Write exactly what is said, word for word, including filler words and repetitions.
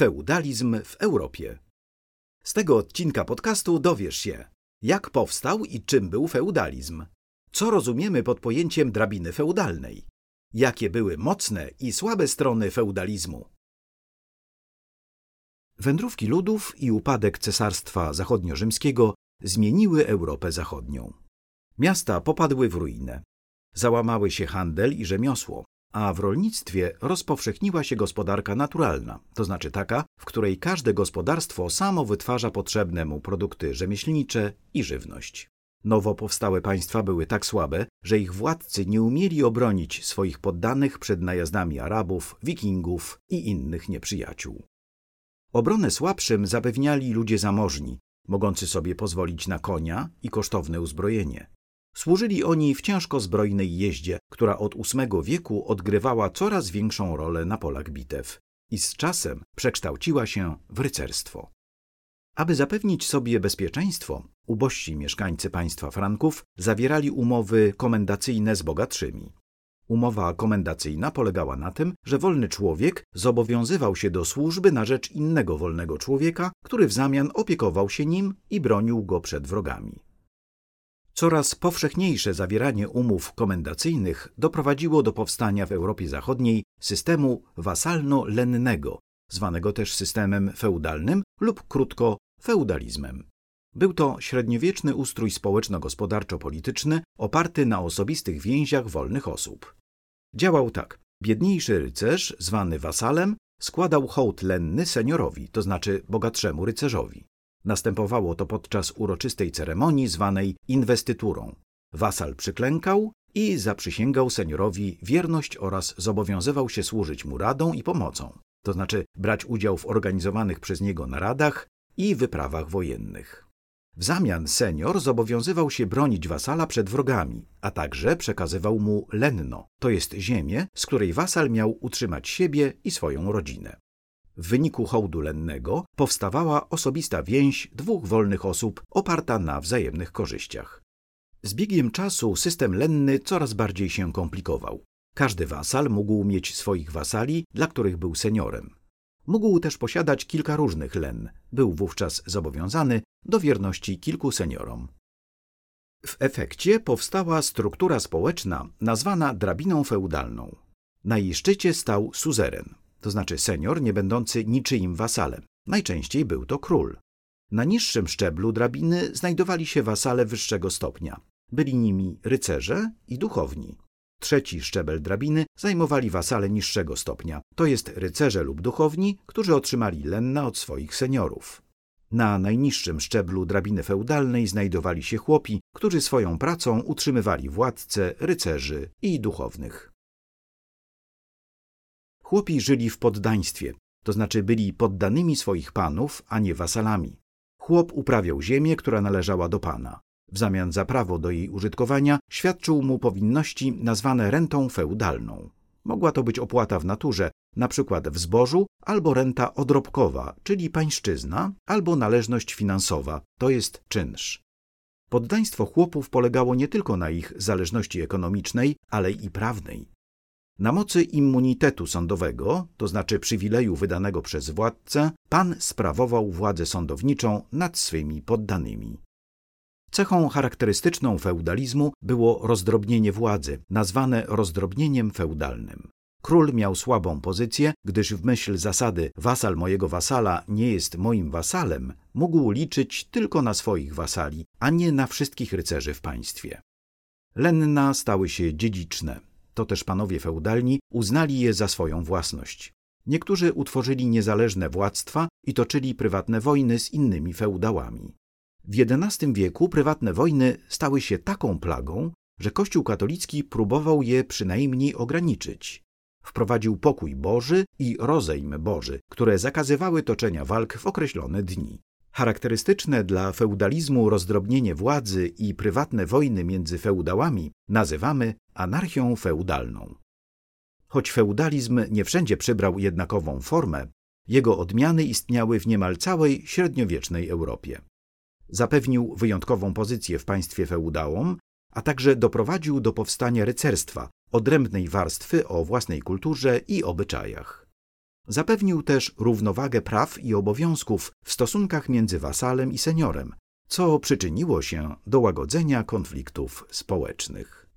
Feudalizm w Europie. Z tego odcinka podcastu dowiesz się, jak powstał i czym był feudalizm, co rozumiemy pod pojęciem drabiny feudalnej, jakie były mocne i słabe strony feudalizmu. Wędrówki ludów i upadek Cesarstwa Zachodnio-Rzymskiego zmieniły Europę Zachodnią. Miasta popadły w ruinę. Załamały się handel i rzemiosło, a w rolnictwie rozpowszechniła się gospodarka naturalna, to znaczy taka, w której każde gospodarstwo samo wytwarza potrzebne mu produkty rzemieślnicze i żywność. Nowo powstałe państwa były tak słabe, że ich władcy nie umieli obronić swoich poddanych przed najazdami Arabów, Wikingów i innych nieprzyjaciół. Obronę słabszym zapewniali ludzie zamożni, mogący sobie pozwolić na konia i kosztowne uzbrojenie. Służyli oni w ciężko zbrojnej jeździe, która od ósmego wieku odgrywała coraz większą rolę na polach bitew i z czasem przekształciła się w rycerstwo. Aby zapewnić sobie bezpieczeństwo, ubożsi mieszkańcy państwa Franków zawierali umowy komendacyjne z bogatszymi. Umowa komendacyjna polegała na tym, że wolny człowiek zobowiązywał się do służby na rzecz innego wolnego człowieka, który w zamian opiekował się nim i bronił go przed wrogami. Coraz powszechniejsze zawieranie umów komendacyjnych doprowadziło do powstania w Europie Zachodniej systemu wasalno-lennego, zwanego też systemem feudalnym lub krótko feudalizmem. Był to średniowieczny ustrój społeczno-gospodarczo-polityczny oparty na osobistych więziach wolnych osób. Działał tak. Biedniejszy rycerz, zwany wasalem, składał hołd lenny seniorowi, to znaczy bogatszemu rycerzowi. Następowało to podczas uroczystej ceremonii zwanej inwestyturą. Wasal przyklękał i zaprzysięgał seniorowi wierność oraz zobowiązywał się służyć mu radą i pomocą, to znaczy brać udział w organizowanych przez niego naradach i wyprawach wojennych. W zamian senior zobowiązywał się bronić wasala przed wrogami, a także przekazywał mu lenno, to jest ziemię, z której wasal miał utrzymać siebie i swoją rodzinę. W wyniku hołdu lennego powstawała osobista więź dwóch wolnych osób oparta na wzajemnych korzyściach. Z biegiem czasu system lenny coraz bardziej się komplikował. Każdy wasal mógł mieć swoich wasali, dla których był seniorem. Mógł też posiadać kilka różnych len, był wówczas zobowiązany do wierności kilku seniorom. W efekcie powstała struktura społeczna nazwana drabiną feudalną. Na jej szczycie stał suzeren, to znaczy senior nie będący niczyim wasalem. Najczęściej był to król. Na niższym szczeblu drabiny znajdowali się wasale wyższego stopnia. Byli nimi rycerze i duchowni. Trzeci szczebel drabiny zajmowali wasale niższego stopnia, to jest rycerze lub duchowni, którzy otrzymali lenna od swoich seniorów. Na najniższym szczeblu drabiny feudalnej znajdowali się chłopi, którzy swoją pracą utrzymywali władcę, rycerzy i duchownych. Chłopi żyli w poddaństwie, to znaczy byli poddanymi swoich panów, a nie wasalami. Chłop uprawiał ziemię, która należała do pana. W zamian za prawo do jej użytkowania świadczył mu powinności nazwane rentą feudalną. Mogła to być opłata w naturze, na przykład w zbożu, albo renta odrobkowa, czyli pańszczyzna, albo należność finansowa, to jest czynsz. Poddaństwo chłopów polegało nie tylko na ich zależności ekonomicznej, ale i prawnej. Na mocy immunitetu sądowego, to znaczy przywileju wydanego przez władcę, pan sprawował władzę sądowniczą nad swymi poddanymi. Cechą charakterystyczną feudalizmu było rozdrobnienie władzy, nazwane rozdrobnieniem feudalnym. Król miał słabą pozycję, gdyż w myśl zasady wasal mojego wasala nie jest moim wasalem, mógł liczyć tylko na swoich wasali, a nie na wszystkich rycerzy w państwie. Lenna stały się dziedziczne. To też panowie feudalni uznali je za swoją własność. Niektórzy utworzyli niezależne władztwa i toczyli prywatne wojny z innymi feudałami. W jedenastym wieku prywatne wojny stały się taką plagą, że Kościół katolicki próbował je przynajmniej ograniczyć. Wprowadził pokój Boży i rozejm Boży, które zakazywały toczenia walk w określone dni. Charakterystyczne dla feudalizmu rozdrobnienie władzy i prywatne wojny między feudałami nazywamy anarchią feudalną. Choć feudalizm nie wszędzie przybrał jednakową formę, jego odmiany istniały w niemal całej średniowiecznej Europie. Zapewnił wyjątkową pozycję w państwie feudałom, a także doprowadził do powstania rycerstwa, odrębnej warstwy o własnej kulturze i obyczajach. Zapewnił też równowagę praw i obowiązków w stosunkach między wasalem i seniorem, co przyczyniło się do łagodzenia konfliktów społecznych.